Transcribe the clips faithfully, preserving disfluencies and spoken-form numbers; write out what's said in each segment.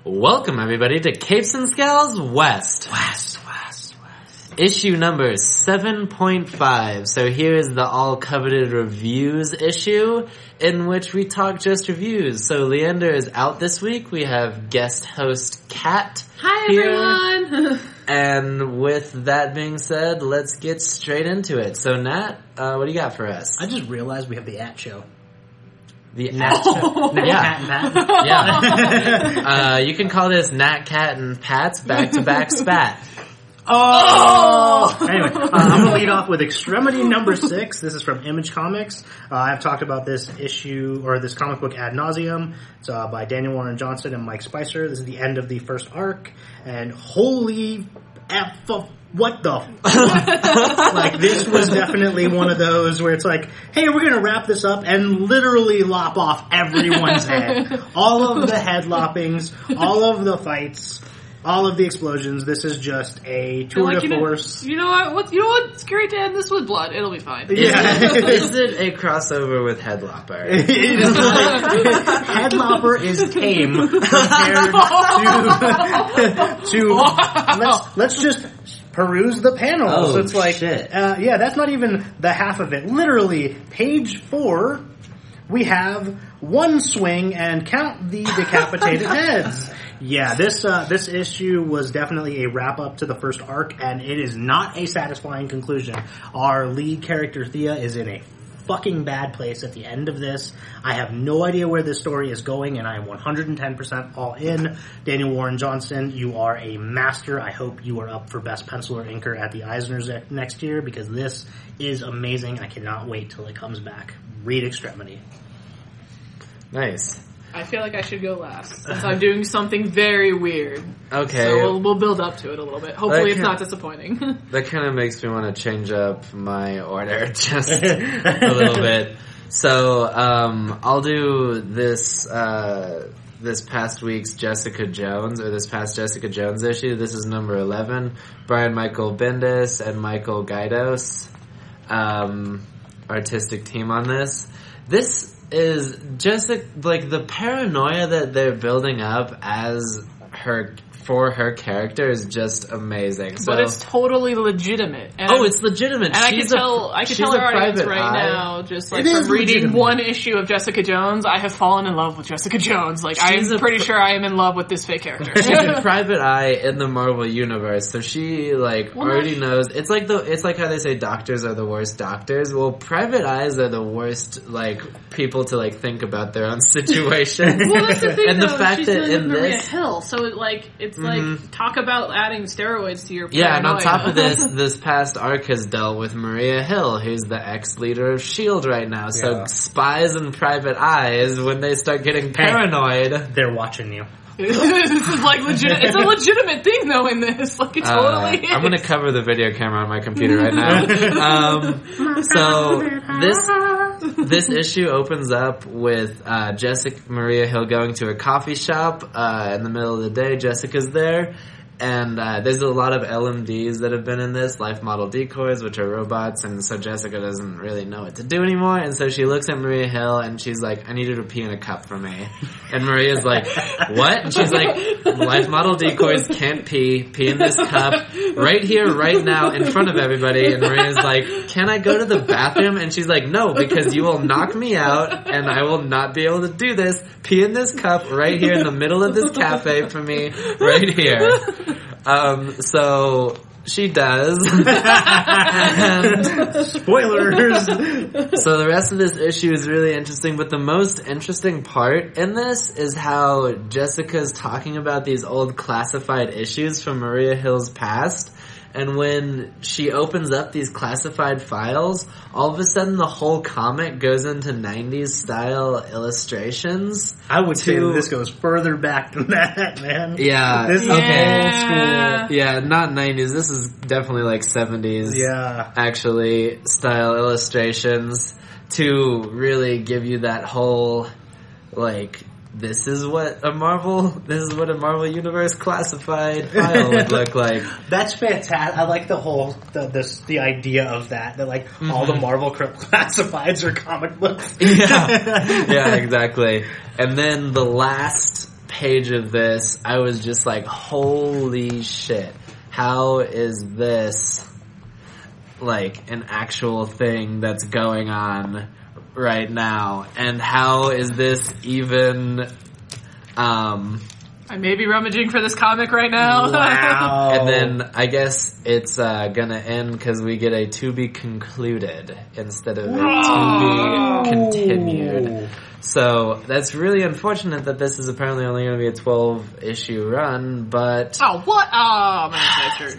Welcome everybody to Capes and Scales West. West, West, West. Issue number seven point five. So here is the all coveted reviews issue in which we talk just reviews. So Leander is out this week. We have guest host Kat. Hi here. everyone! And with that being said, let's get straight into it. So Nat, uh, what do you got for us? I just realized we have the at show. The Nat at show. Nat, yeah. Cat, and Pat. Yeah. uh, you can call this Nat, Cat, and Pat's back-to-back spat. Oh! Anyway, uh, I'm going to lead off with Extremity number six. This is from Image Comics. Uh, I've talked about this issue, or this comic book ad nauseum. It's uh, by Daniel Warren Johnson and Mike Spicer. This is the end of the first arc. And holy F, what the f- Like, this was definitely one of those where it's like, hey, we're going to wrap this up and literally lop off everyone's head. All of the head loppings, all of the fights, all of the explosions. This is just a tour like, de you force. Know, you know what? what? You know what? It's great to end this with blood. It'll be fine. Yeah. Is it a crossover with Headlopper? It is like, Headlopper is tame compared to, to let's, let's just peruse the panels. Oh, it's like, shit. Uh, yeah, that's not even the half of it. Literally, page four, we have one swing and count the decapitated heads. Yeah, this uh, this issue was definitely a wrap-up to the first arc, and it is not a satisfying conclusion. Our lead character, Thea, is in a fucking bad place at the end of this. I have no idea where this story is going, and I am one hundred ten percent all in. Daniel Warren Johnson, you are a master. I hope you are up for Best Pencil or Inker at the Eisners next year, because this is amazing. I cannot wait till it comes back. Read Extremity. Nice. I feel like I should go last, since I'm doing something very weird. Okay. So we'll, we'll build up to it a little bit. Hopefully Okay. it's not disappointing. That kind of makes me want to change up my order just a little bit. So, um, I'll do this, uh, this past week's Jessica Jones, or this past Jessica Jones issue. This is number eleven. Brian Michael Bendis and Michael Gaidos, um, artistic team on this. This is just a, like the paranoia that they're building up as her for her character is just amazing. So, but it's totally legitimate. And oh, it's legitimate. And I she's can tell, a, I can she's tell a our audience private right eye. now, just like It from is reading legitimate. one issue of Jessica Jones, I have fallen in love with Jessica Jones. Like, She's I'm a pretty pr- sure I am in love with this fake character. She's a private eye in the Marvel universe, so she like Well, already no, knows. It's like the it's like how they say doctors are the worst doctors. Well, private eyes are the worst like people to like think about their own situation. Well, that's the thing, and though. the fact She's that dealing in with Maria this, Hill, so it, like it's Mhm. like talk about adding steroids to your yeah, and on paranoia. top of this, this past arc has dealt with Maria Hill, who's the ex-leader of S H I E L D right now. So Yeah. spies and private eyes, when they start getting paranoid, They're watching you. This is like legit. It's a legitimate thing though in this. Like it totally. Uh, I'm going to cover the video camera on my computer right now. um, so this this issue opens up with uh, Jessica Maria Hill going to a coffee shop uh, in the middle of the day. Jessica's there. And uh, there's a lot of L M Ds that have been in this, life model decoys, which are robots, and so Jessica doesn't really know what to do anymore, and so she looks at Maria Hill, and she's like, I need you to pee in a cup for me. And Maria's like, what? And she's like, life model decoys can't pee, pee in this cup, right here, right now, in front of everybody. And Maria's like, can I go to the bathroom? And she's like, no, because you will knock me out, and I will not be able to do this. Pee in this cup right here in the middle of this cafe for me, right here. Um, so she does. And Spoilers! so the rest of this issue is really interesting, but the most interesting part in this is how Jessica's talking about these old classified issues from Maria Hill's past. And when she opens up these classified files, all of a sudden the whole comic goes into nineties style illustrations. I would say To- that this goes further back than that, man. Yeah. This is Yeah. old school. Yeah, not nineties. This is definitely like seventies. Yeah. Actually, style illustrations to really give you that whole, like, this is what a Marvel, this is what a Marvel Universe classified file would look like. That's fantastic. I like the whole, the, this, the idea of that, that like Mm-hmm. all the Marvel cr- classifieds are comic books. Yeah, yeah, exactly. And then the last page of this, I was just like, holy shit. How is this like an actual thing that's going on right now? And how is this even um I may be rummaging for this comic right now. Wow. and then I guess it's uh, gonna end because we get a to be concluded instead of a to be continued. So that's really unfortunate that this is apparently only going to be a twelve issue run, but Oh, what? Oh, man, shirt.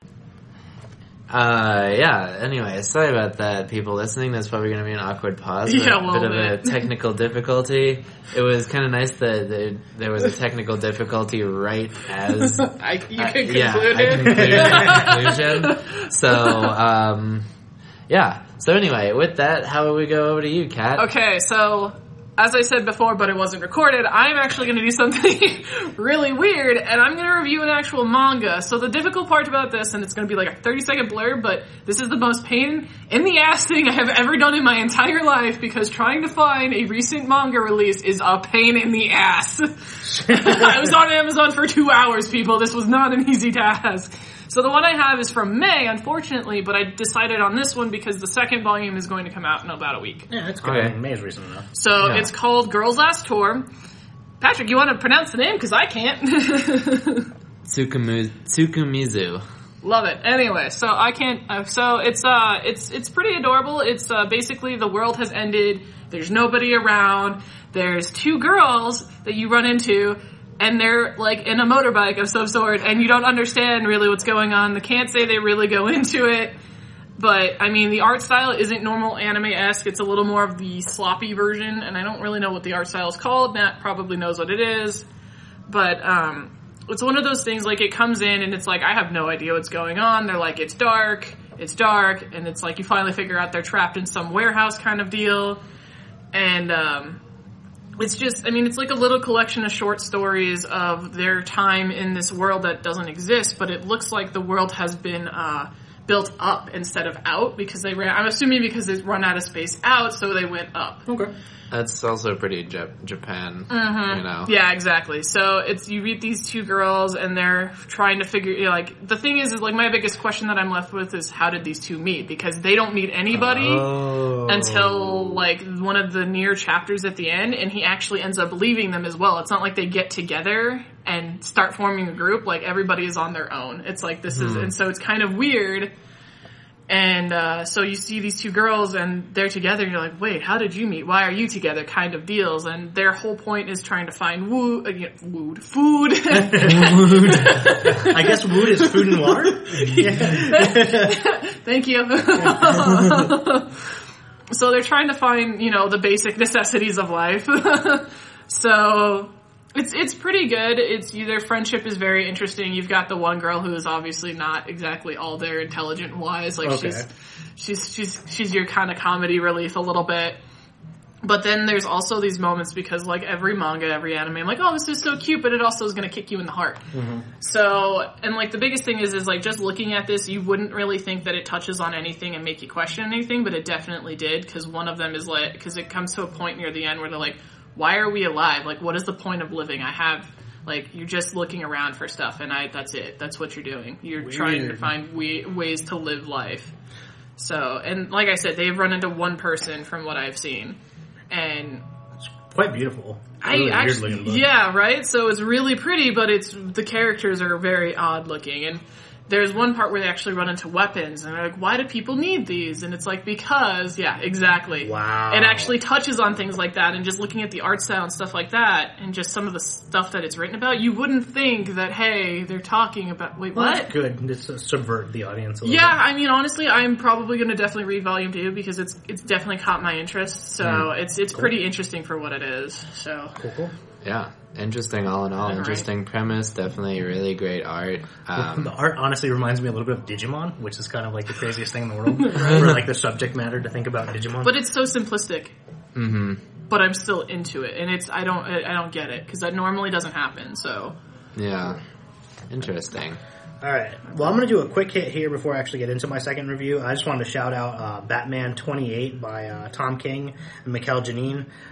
uh, yeah, anyway, sorry about that, people listening. That's probably going to be an awkward pause. Yeah, a a bit little of a bit. technical difficulty. It was kind of nice that there, there was a technical difficulty right as I, you Uh, can conclude yeah, it. I concluded the conclusion. So, um, yeah. So anyway, with that, how about we go over to you, Kat? Okay, so as I said before, but it wasn't recorded, I'm actually going to do something really weird, and I'm going to review an actual manga. So the difficult part about this, and it's going to be like a thirty second blurb, but this is the most pain in the ass thing I have ever done in my entire life, because trying to find a recent manga release is a pain in the ass. I was on Amazon for two hours, people. This was not an easy task. So the one I have is from May, unfortunately, but I decided on this one because the second volume is going to come out in about a week. Yeah, that's good. Okay. I mean, May is recent enough. So Yeah. it's called Girls Last Tour. Patrick, you want to pronounce the name? Because I can't. Tsukumu- Tsukumizu. Love it. Anyway, so I can't. Uh, so it's uh, it's it's pretty adorable. It's uh, basically the world has ended. There's nobody around. There's two girls that you run into, and they're like in a motorbike of some sort, and you don't understand really what's going on. They can't say they really go into it. But, I mean, the art style isn't normal anime-esque. It's a little more of the sloppy version, and I don't really know what the art style is called. Matt probably knows what it is. But, um, it's one of those things, like, it comes in, and it's like, I have no idea what's going on. They're like, it's dark, it's dark, and it's like, you finally figure out they're trapped in some warehouse kind of deal. And, um, it's just, I mean, it's like a little collection of short stories of their time in this world that doesn't exist, but it looks like the world has been, uh, built up instead of out, because they ran, I'm assuming because they run out of space out, so they went up. Okay. That's also pretty Jap- Japan, Mm-hmm. you know. Yeah, exactly. So it's, you read these two girls and they're trying to figure, you know, like, the thing is, is like my biggest question that I'm left with is how did these two meet? Because they don't meet anybody Oh. until like one of the near chapters at the end, and he actually ends up leaving them as well. It's not like they get together and start forming a group. Like, everybody is on their own. It's like this is, and so it's kind of weird. And uh, so you see these two girls and they're together and you're like, wait, how did you meet? Why are you together? Kind of deals. And their whole point is trying to find woo, uh, you know, wood, food. I guess wood is food and water? Thank you. So they're trying to find, you know, the basic necessities of life. So it's it's pretty good. It's their friendship is very interesting. You've got the one girl who is obviously not exactly all there intelligent wise. Like Okay. she's she's she's she's your kind of comedy relief a little bit. But then there's also these moments because like every manga, every anime, I'm like, oh, this is so cute, but it also is going to kick you in the heart. Mm-hmm. So, and like the biggest thing is, is like just looking at this, you wouldn't really think that it touches on anything and make you question anything, but it definitely did, because one of them is like, because it comes to a point near the end where they're like, why are we alive? Like, what is the point of living? I have, like, you're just looking around for stuff, and I, that's it. That's what you're doing. You're Weird. trying to find we, ways to live life. So, and like I said, they've run into one person from what I've seen. And Quite beautiful. I Really actually, weird looking book. yeah, right? So it's really pretty, but it's, the characters are very odd looking. And there's one part where they actually run into weapons, and they're like, why do people need these? And it's like, because, yeah, exactly. Wow. It actually touches on things like that, and just looking at the art style and stuff like that, and just some of the stuff that it's written about, you wouldn't think that, hey, they're talking about, wait, Well, what? that's good. Just to subvert the audience a little Yeah, bit. I mean, honestly, I'm probably going to definitely read volume two because it's it's definitely caught my interest. So Mm. it's it's pretty interesting for what it is. So Cool, cool. Yeah, interesting all in all. Right. Interesting premise, definitely really great art. Um, The art honestly reminds me a little bit of Digimon, which is kind of like the craziest thing in the world. For like the subject matter to think about Digimon. but it's so simplistic. mhm. But I'm still into it, and it's I don't I I don't get it because that normally doesn't happen. So Yeah, interesting. Alright, well I'm going to do a quick hit here before I actually get into my second review. I just wanted to shout out uh, Batman twenty-eight by uh, Tom King and Mikkel Janine.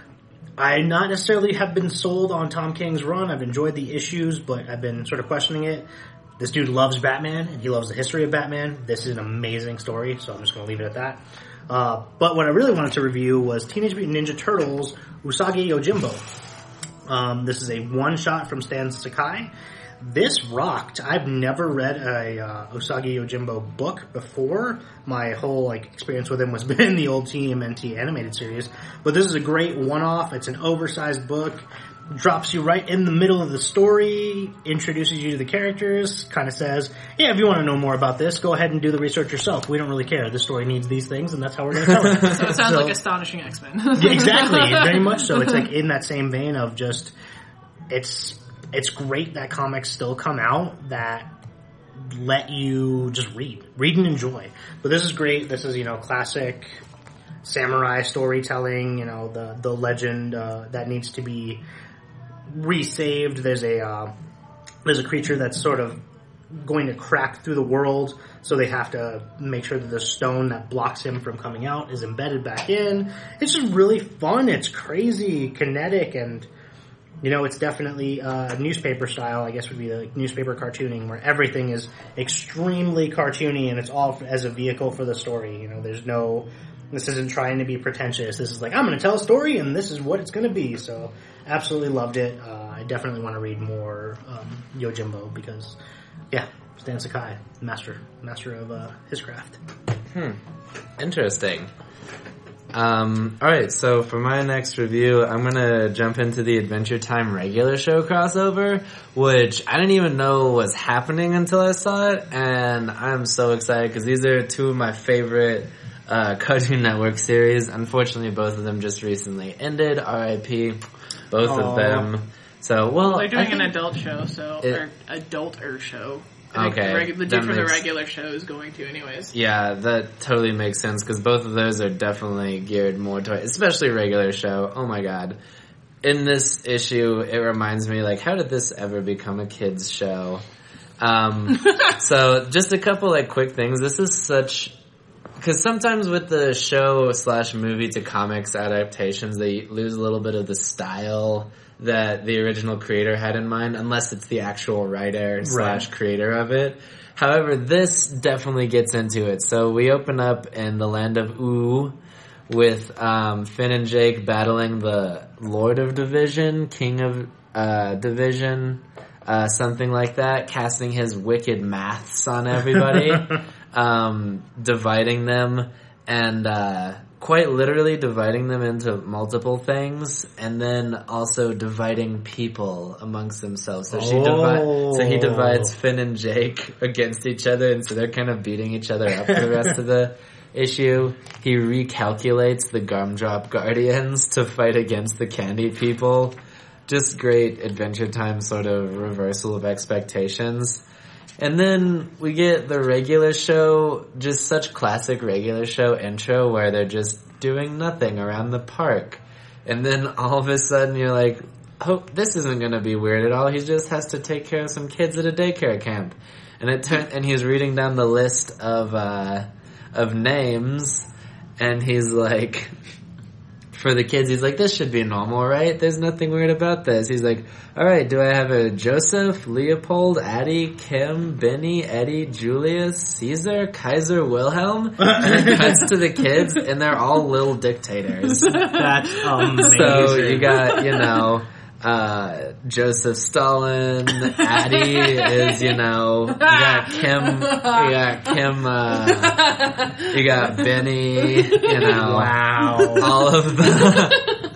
I not necessarily have been sold on Tom King's run. I've enjoyed the issues, but I've been sort of questioning it. This dude loves Batman, and he loves the history of Batman. This is an amazing story, so I'm just going to leave it at that. Uh, but what I really wanted to review was Teenage Mutant Ninja Turtles Usagi Yojimbo. Um, this is a one-shot from Stan Sakai. This rocked. I've never read a uh, Usagi Yojimbo book before. My whole like experience with him was in the old T M N T animated series. But this is a great one-off. It's an oversized book. Drops you right in the middle of the story, introduces you to the characters, kind of says, yeah, if you want to know more about this, go ahead and do the research yourself. We don't really care. The story needs these things, and that's how we're going to tell it. So it sounds so, like Astonishing X-Men. Yeah, exactly. Very much so. It's like in that same vein of just, it's, it's great that comics still come out that let you just read. Read and enjoy. But this is great. This is, you know, classic samurai storytelling, you know, the, the legend, uh, that needs to be resaved. There's a uh, there's a creature that's sort of going to crack through the world, so they have to make sure that the stone that blocks him from coming out is embedded back in. It's just really fun. It's crazy, kinetic, and you know, it's definitely uh, newspaper style. I guess would be the newspaper cartooning, where everything is extremely cartoony, and it's all as a vehicle for the story. You know, there's no. This isn't trying to be pretentious. This is like, I'm going to tell a story, and this is what it's going to be. So, absolutely loved it. Uh, I definitely want to read more um, Yojimbo because, yeah, Stan Sakai, master, master of uh, his craft. Hmm. Interesting. Um, alright, so for my next review, I'm gonna jump into the Adventure Time regular show crossover, which I didn't even know was happening until I saw it, and I'm so excited because these are two of my favorite uh, Cartoon Network series. Unfortunately, both of them just recently ended. R I P Both Aww. Of them. So, well, they're doing think, an adult show, so it, or adult-er show. Okay, the, regu- the dude from makes, the regular show is going to, anyways. Yeah, that totally makes sense because both of those are definitely geared more to, especially regular show. Oh my god. In this issue, it reminds me, like, how did this ever become a kids show? Um, so just a couple, like, quick things. This is such, because sometimes with the show slash movie to comics adaptations, they lose a little bit of the style that the original creator had in mind, unless it's the actual writer slash creator of it. However, this definitely gets into it. So we open up in the land of Ooh with um, Finn and Jake battling the Lord of Division, King of uh, Division, uh, something like that, casting his wicked maths on everybody, um, dividing them, and uh, quite literally dividing them into multiple things, and then also dividing people amongst themselves. So she oh. divi- so he divides Finn and Jake against each other, and so they're kind of beating each other up for the rest of the issue. He recalculates the Gumdrop Guardians to fight against the Candy People. Just great Adventure Time sort of reversal of expectations. And then we get the regular show, just such classic regular show intro where they're just doing nothing around the park. And then all of a sudden you're like, oh, this isn't going to be weird at all. He just has to take care of some kids at a daycare camp. And it turn- and he's reading down the list of, uh, of names, and he's like, for the kids, he's like, this should be normal, right? There's nothing weird about this. He's like, alright, do I have a Joseph, Leopold, Addie, Kim, Benny, Eddie, Julius, Caesar, Kaiser, Wilhelm? And it cuts to the kids, and they're all little dictators. That's amazing. So you got, you know, uh, Joseph Stalin, Addie is, you know, you got Kim, you got Kim, uh, you got Benny, you know. Wow. All of the...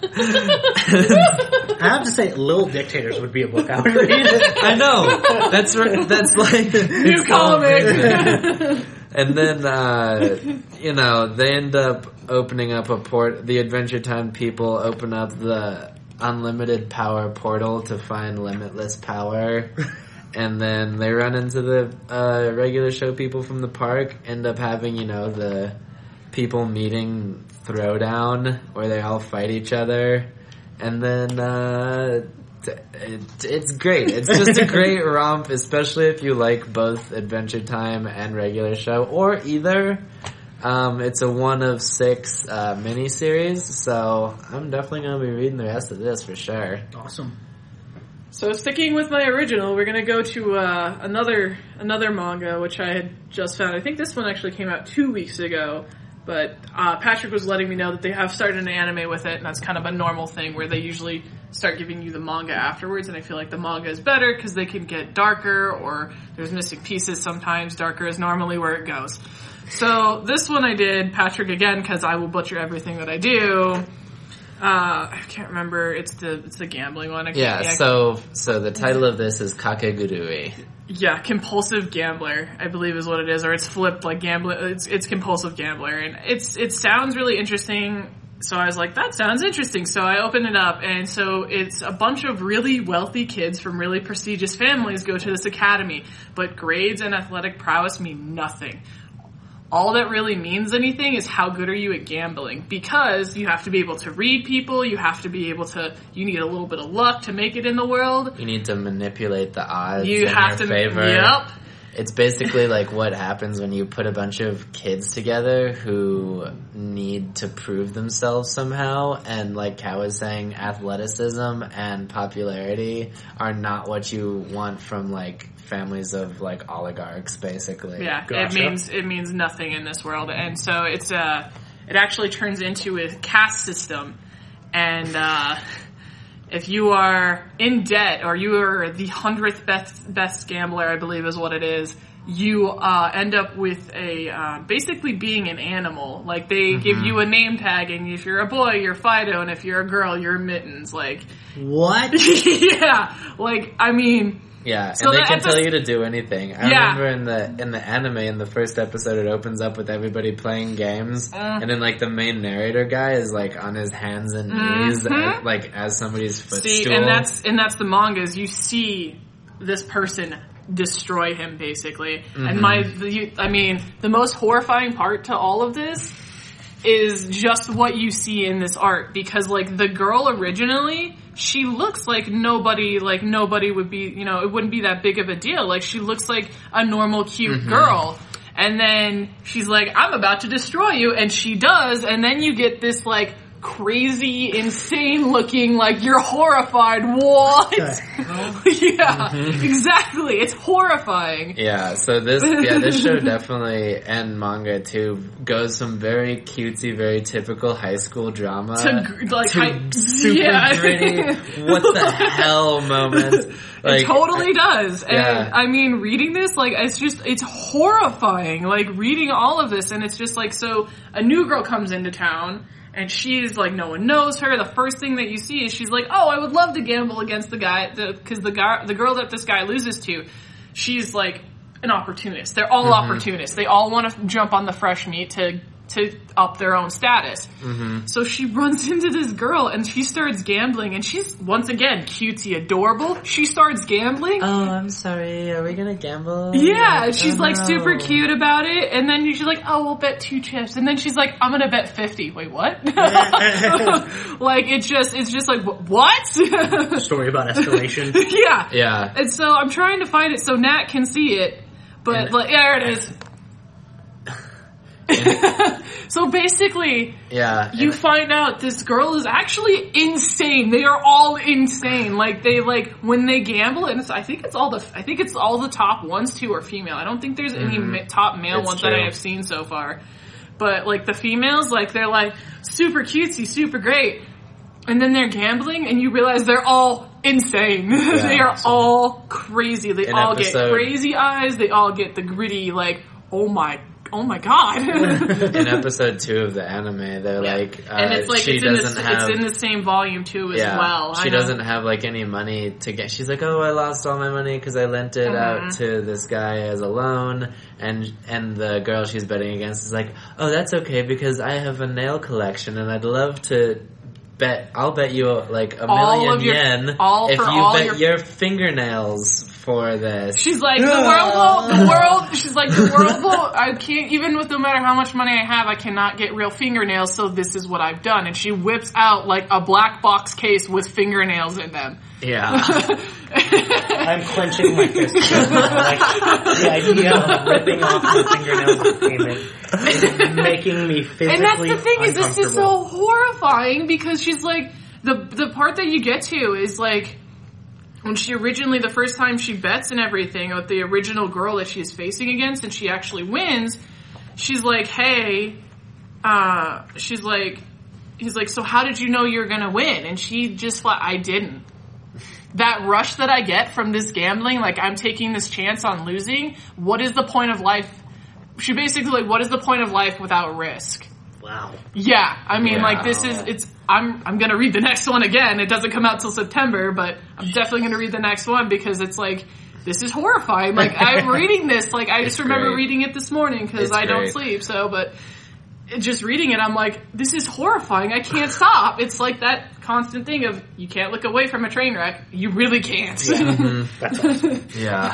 I have to say, Little Dictators would be a book I would read. I know. That's right. That's like... New comic! And then, uh, you know, they end up opening up a port, the Adventure Time people open up the unlimited power portal to find limitless power, and then they run into the uh, regular show people from the park, end up having, you know, the people meeting throwdown where they all fight each other, and then uh, it, it's great. It's just a great romp, especially if you like both Adventure Time and regular show, or either. Um, it's a one of six uh, miniseries, so I'm definitely going to be reading the rest of this for sure. Awesome. So sticking with my original, we're going to go to uh, another another manga, which I had just found. I think this one actually came out two weeks ago, but uh, Patrick was letting me know that they have started an anime with it, and that's kind of a normal thing where they usually start giving you the manga afterwards, and I feel like the manga is better because they can get darker, or there's missing pieces sometimes. Darker is normally where it goes. So this one I did, Patrick again, because I will butcher everything that I do. Uh, I can't remember. It's the it's the gambling one. I can't, Yeah, yeah, so so the title of this is Kakegurui. yeah, compulsive gambler, I believe is what it is, or it's flipped like gambler. It's it's compulsive gambler, and it's it sounds really interesting. So I was like, that sounds interesting. So I opened it up, and so it's a bunch of really wealthy kids from really prestigious families go to this academy, but grades and athletic prowess mean nothing. All that really means anything is how good are you at gambling, because you have to be able to read people, you have to be able to, you need a little bit of luck to make it in the world. You need to manipulate the odds You in have your to, favor. yep. It's basically like what happens when you put a bunch of kids together who need to prove themselves somehow, and like Kat was saying, athleticism and popularity are not what you want from like families of like oligarchs, basically. Yeah, Gotcha. it means it means nothing in this world, and so it's uh it actually turns into a caste system, and uh, if you are in debt or you are the hundredth best best gambler, I believe is what it is, you uh, end up with a uh, basically being an animal. Like they mm-hmm. give you a name tag, and if you're a boy, you're Fido, and if you're a girl, you're Mittens. Like what? yeah, like I mean. Yeah, So and they the can epi- tell you to do anything. I Yeah. remember in the in the anime, in the first episode, it opens up with everybody playing games, Uh. and then like the main narrator guy is like on his hands and knees, Mhm. at, like as somebody's footstool. See, and that's and that's the mangas. You see this person destroy him basically, Mm-hmm. and my, the, I mean, the most horrifying part to all of this is just what you see in this art, because like the girl originally, she looks like nobody, like nobody would be, you know, it wouldn't be that big of a deal. Like she looks like a normal, cute Mm-hmm. girl. And then she's like, I'm about to destroy you. And she does. And then you get this like crazy, insane looking, like you're horrified. What? yeah, exactly. It's horrifying. Yeah, so this yeah this show definitely, and manga too, goes from very cutesy, very typical high school drama To gr- like to I- super yeah. gritty, what the hell moments. Like, it totally does. And yeah. I mean, reading this, like, it's just, it's horrifying. Like, reading all of this, and it's just like, so, a new girl comes into town, and she's like, no one knows her. The first thing that you see is she's like, oh, I would love to gamble against the guy, because the, the guy, the girl that this guy loses to, she's like an opportunist. They're all mm-hmm. opportunists. They all want to jump on the fresh meat to to up their own status. Mm-hmm. So she runs into this girl and she starts gambling, and she's, once again, cutesy, adorable. She starts gambling. Oh, I'm sorry, are we gonna gamble? Yeah, Like, she's oh, like no. super cute about it, and then she's like, oh, we'll bet two chips, and then she's like, I'm gonna bet fifty. Wait, what? Like, it's just, it's just like, wh- what? Story about escalation. Yeah. Yeah. And so I'm trying to find it so Nat can see it, but And- like, there it is. So basically, Yeah. you and- find out this girl is actually insane. They are all insane. Like they like when they gamble, and it's, I think it's all the I think it's all the top ones too are female. I don't think there's any Mhm. ma- top male It's ones that true. I have seen so far. But like the females, like they're like super cutesy, super great, and then they're gambling, and you realize they're all insane. They are awesome. all crazy. They An all episode- get crazy eyes. They all get the gritty, like, oh my. Oh my god! in episode two of the anime, they're Yeah. like, uh, and it's like she it's in, doesn't the, have, it's in the same volume too as yeah, well. she I know. doesn't have like any money to get. She's like, oh, I lost all my money because I lent it Mhm. out to this guy as a loan, and and the girl she's betting against is like, oh, that's okay because I have a nail collection and I'd love to. Bet I'll bet you like a All million of your- yen all if for you all bet your- your fingernails for this. She's like, the world will, the world, she's like, the world will, I can't, even with no matter how much money I have, I cannot get real fingernails, so this is what I've done. And she whips out like a black box case with fingernails in them. Yeah. I'm clenching my fist. Like, the idea of ripping off the fingernails of payment is making me physically And that's the thing, is this is so uncomfortable. horrifying, because she's like, the, the part that you get to is like, when she originally, the first time she bets and everything with the original girl that she's facing against, and she actually wins, she's like, hey, uh, she's like, he's like, so how did you know you're gonna win? And she just like, I didn't. That rush that I get from this gambling, like I'm taking this chance on losing, what is the point of life? She basically like, what is the point of life without risk? Wow. Yeah, I mean, Yeah. like this is it's. I'm I'm gonna read the next one again. It doesn't come out till September, but I'm definitely gonna read the next one because it's like this is horrifying. Like I'm reading this, like I just It's remember great. reading it this morning because It's I don't great. sleep. So, but just reading it, I'm like, this is horrifying. I can't stop. It's like that constant thing of you can't look away from a train wreck. You really can't. That's awesome. Yeah.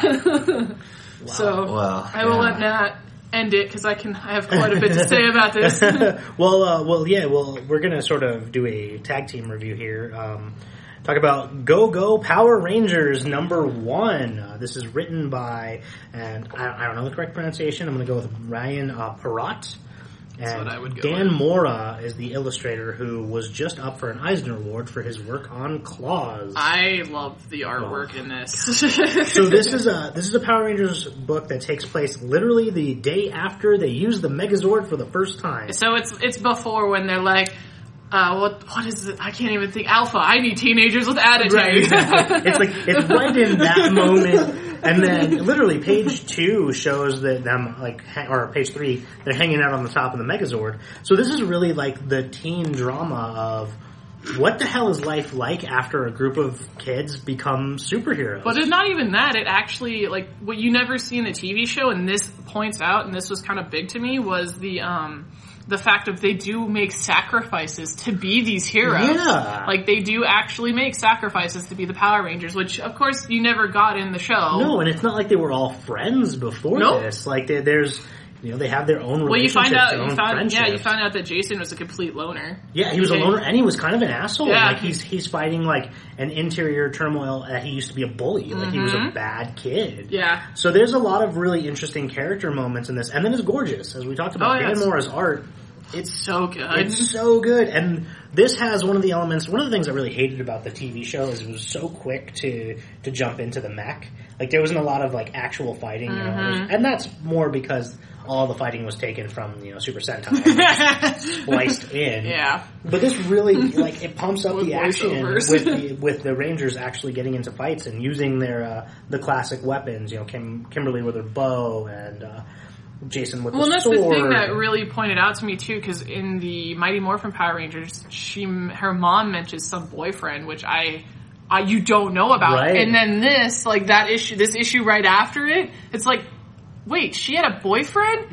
So Well, I will yeah. let Nat end it because I can. I have quite a bit to say about this. well, uh, well, yeah, well, we're gonna sort of do a tag team review here. Um, talk about Go Go Power Rangers number one. Uh, this is written by, and I, I don't know the correct pronunciation. I'm gonna go with Ryan uh, Perrott. And what I would go Dan with. Mora is the illustrator who was just up for an Eisner Award for his work on Claws. I love the artwork in this. So this is a this is a Power Rangers book that takes place literally the day after they use the Megazord for the first time. So it's it's before when they're like, uh, what what is it? I can't even think. Alpha. I need teenagers with attitude. Right, exactly. It's like it's right in that moment, and then literally page two shows that them like, ha- or page three, they're hanging out on the top of the Megazord. So this is really like the teen drama of what the hell is life like after a group of kids become superheroes. But it's not even that. It actually, like, what you never see in the T V show, and this points out, and this was kind of big to me, was the, um, the fact that they do make sacrifices to be these heroes. Yeah. Like, they do actually make sacrifices to be the Power Rangers, which, of course, you never got in the show. No, and it's not like they were all friends before Nope. this. Like they, there's, you know, they have their own Well, you relationships, find out, their you own found, friendships. yeah, you found out that Jason was a complete loner. Yeah, he was a Okay. loner, and he was kind of an asshole. Yeah. Like he's he's fighting like an interior turmoil. Uh, he used to be a bully. Like he was a bad kid. Yeah. So there's a lot of really interesting character moments in this, and then it's gorgeous, as we talked about. Oh, yeah, Dan it's- Mora's art, it's So good. it's so good, and this has one of the elements. One of the things I really hated about the T V show is it was so quick to to jump into the mech. Like there wasn't a lot of like actual fighting, you know, Mm-hmm. and that's more because all the fighting was taken from you know Super Sentai, spliced in. Yeah. But this really like it pumps up With the action voiceovers. with the with the Rangers actually getting into fights and using their uh, the classic weapons. You know, Kim, Kimberly with her bow and uh, Jason with Well, and the that's sword. the thing that really pointed out to me too, because in the Mighty Morphin Power Rangers, she her mom mentions some boyfriend, which I, I you don't know about, Right. and then this like that issue, this issue right after it, it's like, wait, she had a boyfriend?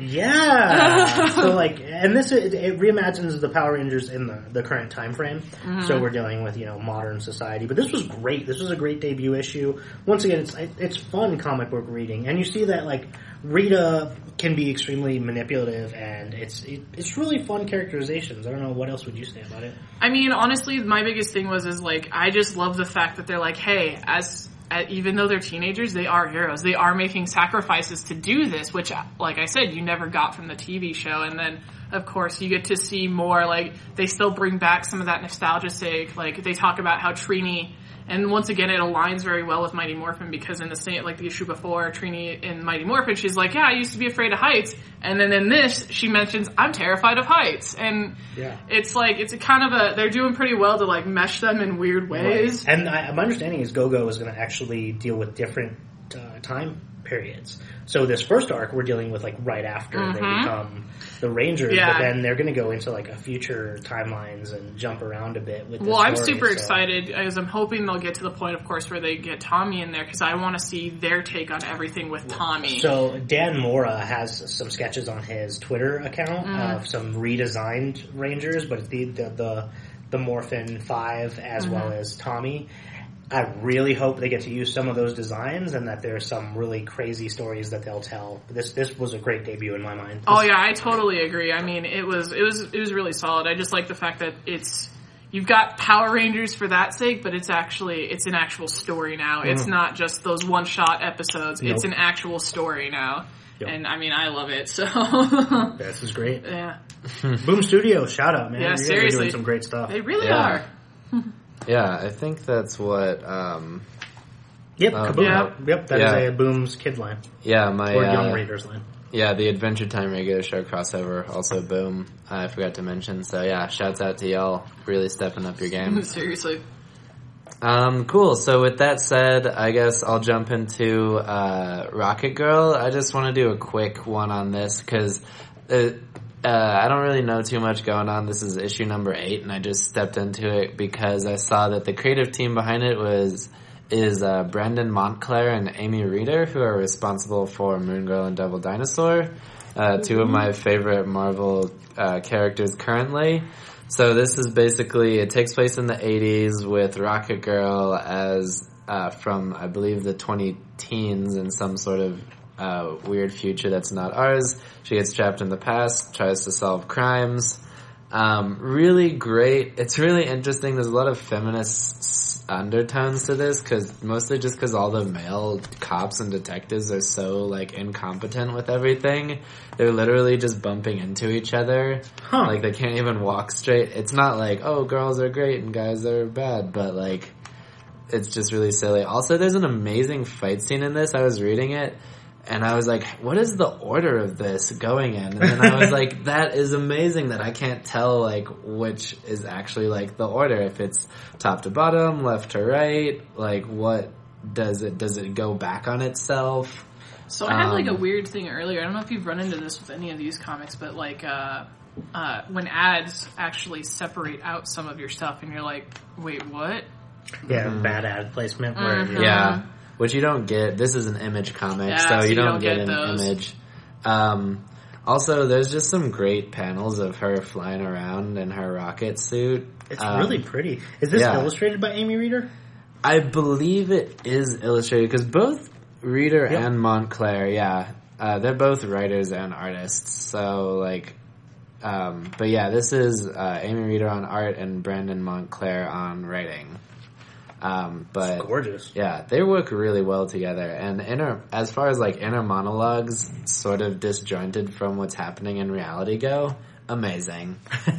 Yeah. So like, and this it, it reimagines the Power Rangers in the, the current time frame. Mm-hmm. So we're dealing with you know modern society. But this was great. This was a great debut issue. Once again, it's it's fun comic book reading, and you see that like Rita can be extremely manipulative, and it's it, it's really fun characterizations. I don't know what else would you say about it. I mean, honestly, my biggest thing was is like I just love the fact that they're like, hey, as uh, even though they're teenagers, they are heroes. They are making sacrifices to do this, which, like I said, you never got from the T V show. And then, of course, you get to see more. Like they still bring back some of that nostalgia sake. Like they talk about how Trini. And once again, it aligns very well with Mighty Morphin because in the same, like the issue before, Trini in Mighty Morphin, she's like, yeah, I used to be afraid of heights. And then in this, she mentions, I'm terrified of heights. And Yeah. it's like, it's a kind of a, they're doing pretty well to like mesh them in weird ways. And I, my understanding is Go-Go is going to actually deal with different uh, time periods. So this first arc, we're dealing with like right after Mm-hmm. they become the Rangers, Yeah. but then they're going to go into like a future timelines and jump around a bit with. This Well, I'm story, super so- excited because I'm hoping they'll get to the point, of course, where they get Tommy in there because I want to see their take on everything with Tommy. So Dan Mora has some sketches on his Twitter account Mm. of some redesigned Rangers, but it's the the the, the Morphin Five as Mm-hmm. well as Tommy. I really hope they get to use some of those designs and that there's some really crazy stories that they'll tell. This this was a great debut in my mind. This, oh yeah, I totally agree. I mean, it was it was it was really solid. I just like the fact that it's you've got Power Rangers for that sake, but it's actually it's an actual story now. Mm. It's not just those one shot episodes. Nope. It's an actual story now. Yep. And I mean, I love it. So this is great. Yeah. Boom Studios, shout out, man! Yeah, you guys seriously, are doing some great stuff. They really yeah. are. Yeah, I think that's what. Um, yep, uh, Kaboom. Yeah. Yep, that yeah. is a Boom's kid line. Yeah, my or uh, Young Raiders line. Yeah, the Adventure Time regular show crossover, also Boom. Uh, I forgot to mention. So yeah, shouts out to y'all, really stepping up your game. Seriously. Um, cool. So with that said, I guess I'll jump into uh, Rocket Girl. I just want to do a quick one on this because uh, uh, I don't really know too much going on. This is issue number eight, and I just stepped into it because I saw that the creative team behind it was is uh, Brendan Montclair and Amy Reeder, who are responsible for Moon Girl and Devil Dinosaur, uh, two of my favorite Marvel uh, characters currently. So this is basically, it takes place in the eighties with Rocket Girl as uh, from, I believe, the twenty-teens in some sort of uh, weird future that's not ours. She gets trapped in the past, tries to solve crimes. Um, really great. It's really interesting. There's a lot of feminist undertones to this, cause mostly just because all the male cops and detectives are so like incompetent with everything. They're literally just bumping into each other. Huh. Like they can't even walk straight. It's not like, oh, girls are great and guys are bad, but like it's just really silly. Also, there's an amazing fight scene in this. I was reading it and I was like, what is the order of this going in? And then I was like, that is amazing that I can't tell like which is actually like the order. If it's top to bottom, left to right, like what does it, does it go back on itself? So I had Um, like a weird thing earlier. I don't know if you've run into this with any of these comics, but like, uh, uh, when ads actually separate out some of your stuff and you're like, wait, what? Yeah, Mhm. bad ad placement. Where Mhm. you Yeah. Which you don't get. This is an Image comic, Yeah, so, so you you don't, don't get, get an those. Image. Um, also, there's just some great panels of her flying around in her rocket suit. It's Um, really pretty. Is this yeah. illustrated by Amy Reeder? I believe it is illustrated, because both Reeder Yep. and Montclair, yeah, uh, they're both writers and artists, so, like, um, but yeah, this is uh, Amy Reeder on art and Brandon Montclair on writing. Um, but It's gorgeous. yeah, they work really well together. And inner, as far as like inner monologues, sort of disjointed from what's happening in reality go, amazing.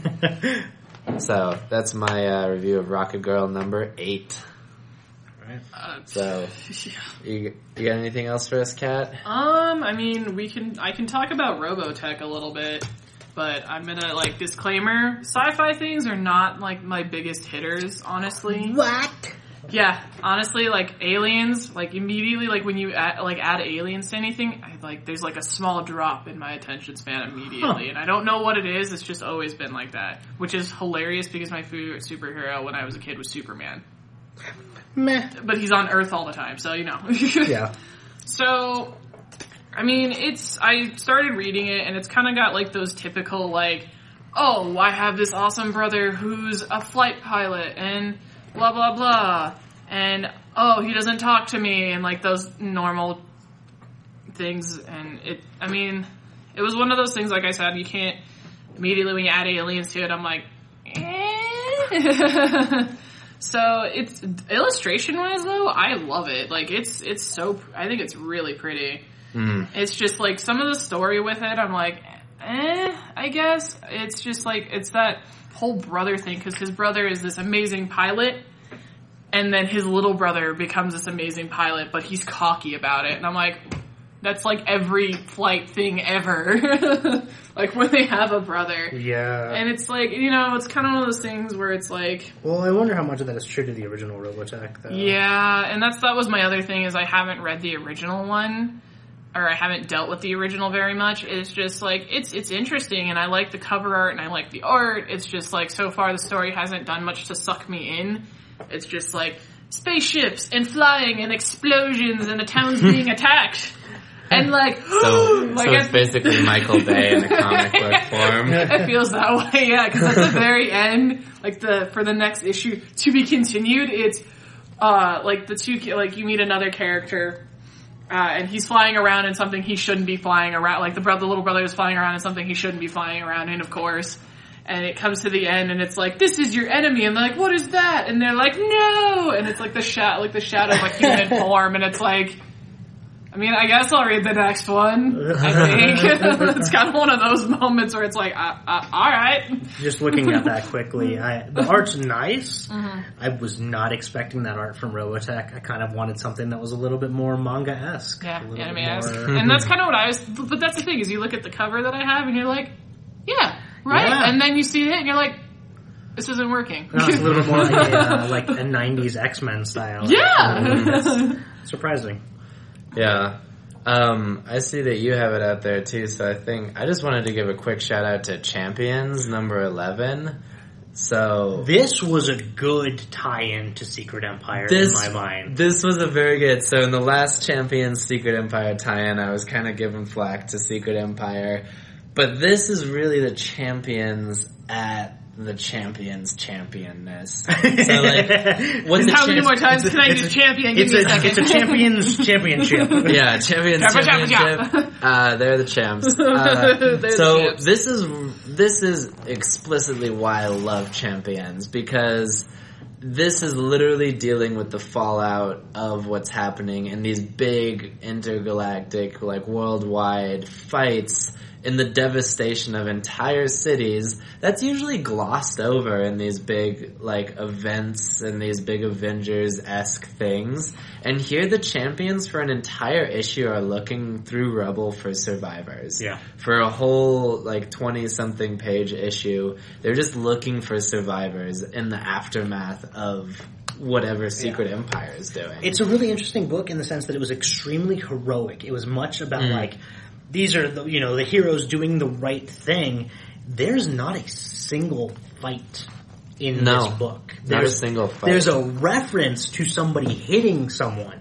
So that's my uh, review of Rocket Girl number eight. Right. Uh, So yeah. you, you got anything else for us, Kat? Um, I mean, we can, I can talk about Robotech a little bit, but I'm gonna, like, disclaimer, sci-fi things are not, like, my biggest hitters, honestly. What? Yeah, honestly, like, aliens, like, immediately, like, when you add, like, add aliens to anything, I, like, there's, like, a small drop in my attention span immediately, Huh. and I don't know what it is, it's just always been like that, which is hilarious because my favorite superhero when I was a kid was Superman. Meh. But he's on Earth all the time, so, you know. Yeah. So, I mean, it's, I started reading it, and it's kind of got, like, those typical, like, oh, I have this awesome brother who's a flight pilot, and blah, blah, blah, and, oh, he doesn't talk to me, and, like, those normal things, and it, I mean, it was one of those things, like I said, you can't, immediately when you add aliens to it, I'm like, eh. So, it's, illustration-wise, though, I love it. Like, it's, it's so, I think it's really pretty. Mm. It's just, like, some of the story with it, I'm like, eh, I guess. It's just, like, it's that whole brother thing, because his brother is this amazing pilot, and then his little brother becomes this amazing pilot, but he's cocky about it. And I'm like, that's, like, every flight thing ever. Like, when they have a brother. Yeah. And it's like, you know, it's kind of one of those things where it's like... Well, I wonder how much of that is true to the original Robotech, though. Yeah, and that's that was my other thing, is I haven't read the original one, or I haven't dealt with the original very much. It's just, like, it's it's interesting, and I like the cover art, and I like the art. It's just, like, so far the story hasn't done much to suck me in. It's just, like, spaceships, and flying, and explosions, and the town's being attacked. And, like, So, like so it's at- basically Michael Bay in a comic book form. It feels that way, yeah, because at the very end, like, the for the next issue, to be continued, it's, uh, like the two, like you meet another character, uh, and he's flying around in something he shouldn't be flying around. Like the brother, the little brother is flying around in something he shouldn't be flying around in, of course. And it comes to the end, and it's like, this is your enemy, and they're like, what is that? And they're like, no! And it's like the shadow, like the shadow of a human form, and it's like, I mean, I guess I'll read the next one, I think. It's kind of one of those moments where it's like, uh, uh, alright. Just looking at that quickly, I, the art's nice. Mm-hmm. I was not expecting that art from Robotech. I kind of wanted something that was a little bit more manga-esque. Yeah, anime-esque. More... And that's kind of what I was, but that's the thing, is you look at the cover that I have, and you're like, yeah, right? Yeah. And then you see it, and you're like, this isn't working. No, it's a little bit more like a, uh, like a nineties X-Men style. Yeah! Surprising. Yeah. Um, I see that you have it out there too, so I think I just wanted to give a quick shout out to Champions number eleven. So this was a good tie-in to Secret Empire this, in my mind. This was a very good. So in the last Champions Secret Empire tie-in, I was kind of giving flack to Secret Empire, but this is really the Champions at the Champions championness. So like, what's how many more times can I use champion? Give it's me a, a second. It's a Champions championship. Yeah, Champions Champa, championship. champa, Uh, they're the champs. Uh, they're so the champs. this is this is explicitly why I love Champions, because this is literally dealing with the fallout of what's happening in these big intergalactic, like worldwide fights, in the devastation of entire cities. That's usually glossed over in these big, like, events and these big Avengers-esque things. And here the champions for an entire issue are looking through rubble for survivors. Yeah. For a whole, like, twenty-something page issue, they're just looking for survivors in the aftermath of whatever Secret yeah. Empire is doing. It's a really interesting book in the sense that it was extremely heroic. It was much about, mm. like, these are the, you know, the heroes doing the right thing. There's not a single fight in no, this book. There's, not a single fight. There's a reference to somebody hitting someone,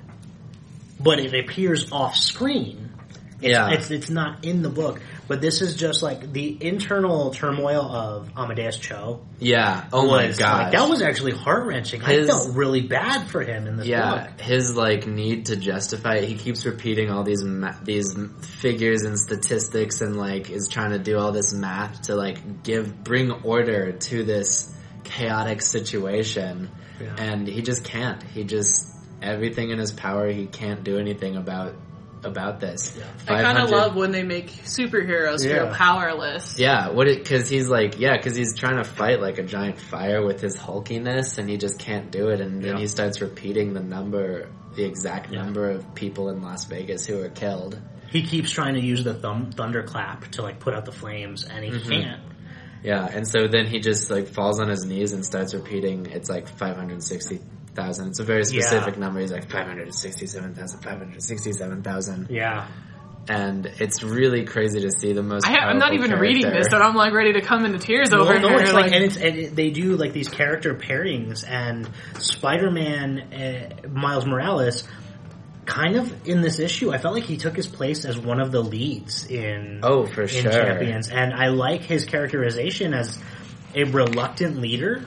but it appears off screen. It's, yeah. It's, it's not in the book. But this is just like the internal turmoil of Amadeus Cho. Yeah. Oh my was, gosh. Like, that was actually heart-wrenching. His, I felt really bad for him in this yeah, book. His, like, need to justify it. He keeps repeating all these ma- these figures and statistics and, like, is trying to do all this math to, like, give, bring order to this chaotic situation. Yeah. And he just can't. He just, everything in his power, he can't do anything about about this. Yeah. I kind of love when they make superheroes yeah. feel powerless. Yeah, what it, cause he's like, yeah, cause he's trying to fight like a giant fire with his hulkiness and he just can't do it, and then yeah. he starts repeating the number, the exact yeah. number of people in Las Vegas who are killed. He keeps trying to use the thumb, thunderclap to like put out the flames, and he mm-hmm. can't. Yeah, and so then he just like falls on his knees and starts repeating, it's like five hundred sixty thousand. It's a very specific yeah. number. He's like five hundred sixty-seven thousand, five hundred sixty-seven thousand. Yeah. And it's really crazy to see the most I have, I'm not even character. reading this, and I'm like ready to come into tears no, over no, here. It's like, like, and, it's, and it, they do like these character pairings, and Spider-Man, uh, Miles Morales, kind of in this issue, I felt like he took his place as one of the leads in oh for in sure Champions, and I like his characterization as a reluctant leader,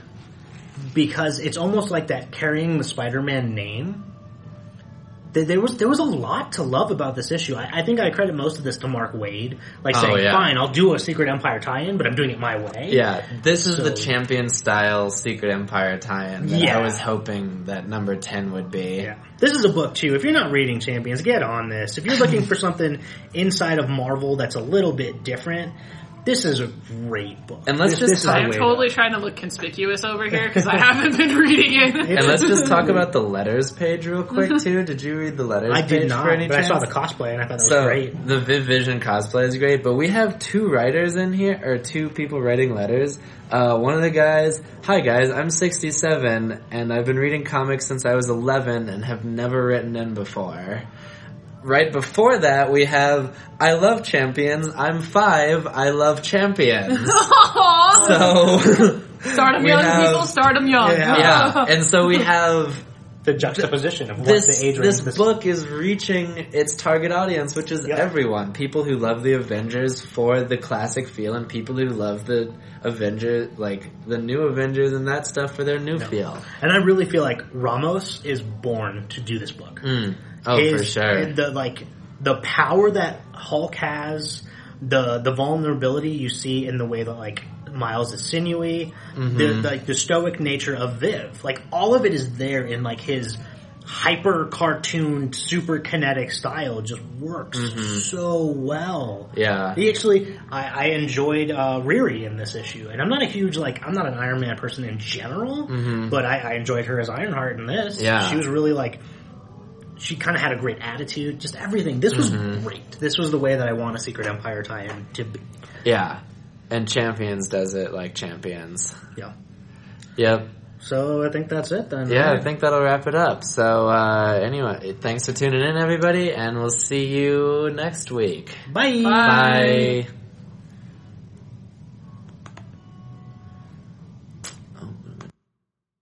because it's almost like that carrying the Spider-Man name. There was there was a lot to love about this issue. I, I think I credit most of this to Mark Waid, like saying, oh, yeah. "Fine, I'll do a Secret Empire tie-in, but I'm doing it my way." Yeah, this is so, the Champion style Secret Empire tie-in that yeah. I was hoping that number ten would be. Yeah. This is a book too. If you're not reading Champions, get on this. If you're looking for something inside of Marvel that's a little bit different, this is a great book. And let's this, just this talk. I'm totally trying to look conspicuous over here because I haven't been reading it. And let's just talk about the letters page real quick too. Did you read the letters I page did not, for any but chance? I saw the cosplay and I thought it was so, great. The Viv Vision cosplay is great, but we have two writers in here, or two people writing letters. Uh, one of the guys, hi guys, I'm sixty-seven and I've been reading comics since I was eleven and have never written in before. Right before that, we have, I love Champions, I'm five, I love Champions. So, start them young, have, people, start them young. Yeah. yeah, and so we have the juxtaposition of what this, the age range. This this book is reaching its target audience, which is Yep. everyone. People who love the Avengers for the classic feel, and people who love the Avengers, like the new Avengers and that stuff for their new Yeah. feel. And I really feel like Ramos is born to do this book. Mm. Oh, His- for sure. The like the power that Hulk has, the the vulnerability you see in the way that like Miles is sinewy, Mm-hmm. the like the stoic nature of Viv, like all of it is there in like his hyper cartoon, super kinetic style. Just works so well. Yeah. He actually, I, I enjoyed uh, Riri in this issue, and I'm not a huge like I'm not an Iron Man person in general, but I, I enjoyed her as Ironheart in this. Yeah. She was really like. She kind of had a great attitude, just everything. This was great. This was the way that I want a Secret Empire tie-in to be. Yeah. And Champions does it like Champions. Yeah. Yep. So I think that's it then. Yeah, right? I think that'll wrap it up. So, uh, anyway, thanks for tuning in, everybody, and we'll see you next week. Bye. Bye. Bye.